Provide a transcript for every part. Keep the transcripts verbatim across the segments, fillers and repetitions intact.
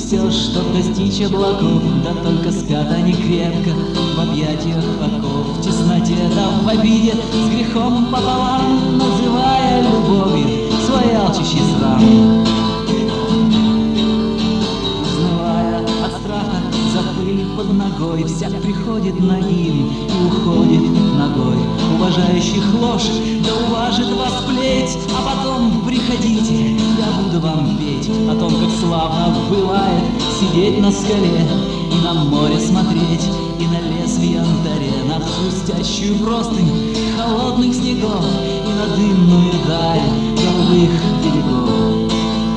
все, чтоб достичь облаков, да только спят они крепко в объятиях оков, в тесноте да в обиде, с грехом пополам, называя любовью свой алчущий срам. Узнавая от страха за пыль под ногой, всяк приходит нагим и уходит ногой, уважающих ложь, да уважит вас плеть, а потом приходите, я буду вам петь о том, как славно бывает сидеть на скале и на море смотреть, и на лес в янтаре, на хрустящую простынь холодных снегов и на дымную даль голубых берегов.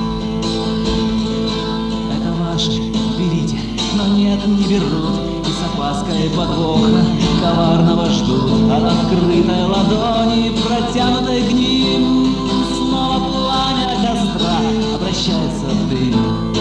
Это ваше, берите, но нет, не берут, и с опаской подвоха коварного ждут от открытой ладони, протянутой к ним, снова пламя костра обращается в дым.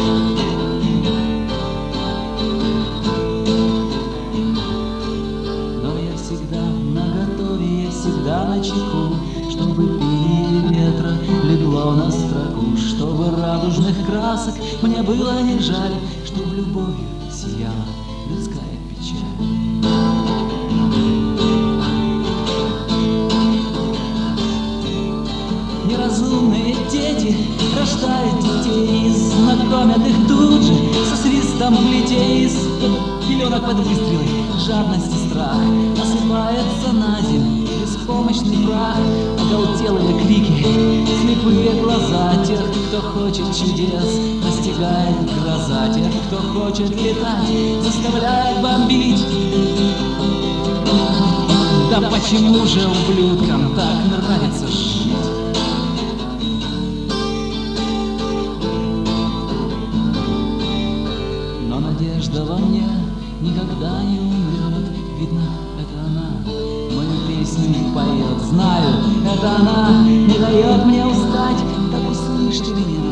Но я всегда наготове, я всегда начеку, чтобы пение ветра легло на строку, чтобы радужных красок мне было не жаль, чтоб любовью сияла людская печаль. Неразумные дети рождают детей, знакомят их тут же со свистом плетей, из-под пеленок под выстрелы жадность и страх осыпается на землю беспомощный прах, оголтелые крики, слепые глаза тех, кто хочет чудес, настигает гроза тех, кто хочет летать, заставляет бомбить. Да почему же ублюдкам так нравится жить? Но надежда во мне никогда не умрет, видно, это она мою песню поет. Знаю, это она не дает мне устать, так услышьте меня.